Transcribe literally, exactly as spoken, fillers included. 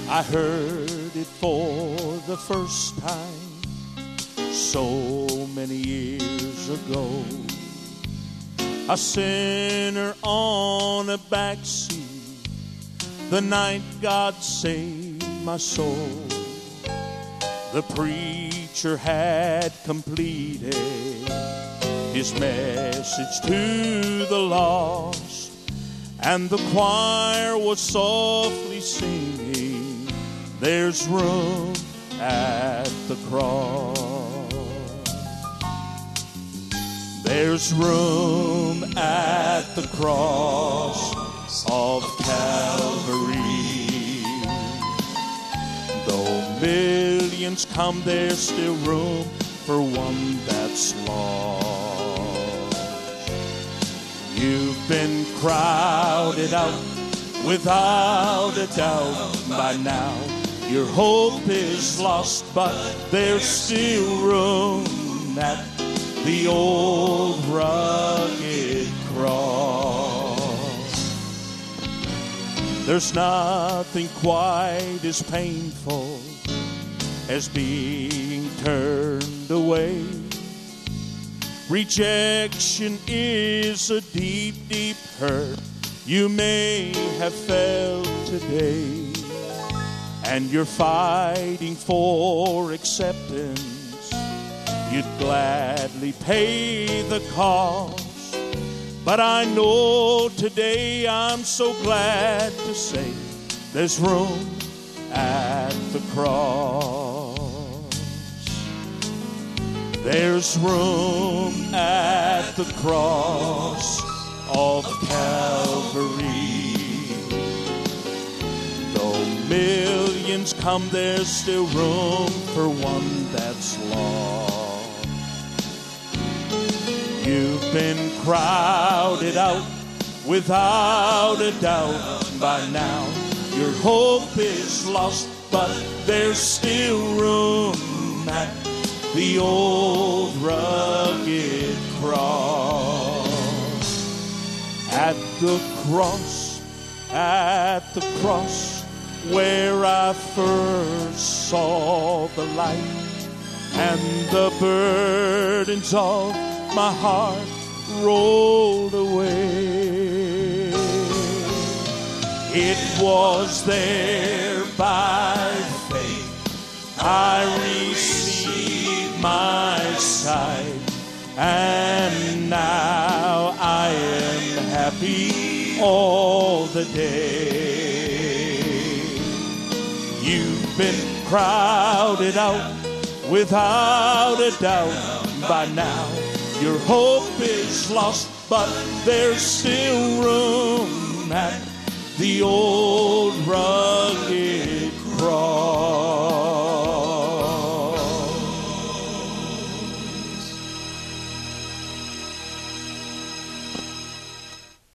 I heard it for the first time so many years ago. A sinner on a backseat, the night God saved my soul. The preacher had completed his message to the lost, and the choir was softly singing, "There's room at the cross. There's room at the cross of Calvary. Though millions come, there's still room for one that's lost. You've been crowded out without a doubt by now. Your hope is lost, but there's still room at the old rugged cross. There's nothing quite as painful as being turned away. Rejection is a deep, deep hurt you may have felt today, and you're fighting for acceptance. You'd gladly pay the cost. But I know today, I'm so glad to say, there's room at the cross. There's room at the cross of Calvary. Though millions come, there's still room for one that's lost. You've been crowded out without a doubt by now. Your hope is lost, but there's still room at the old rugged cross. At the cross, at the cross, where I first saw the light, and the burdens of my heart rolled away. It was there by faith I received my sight, and now I am happy all the day. You've been crowded out without a doubt by now. Your hope is lost, but there's still room at the old rugged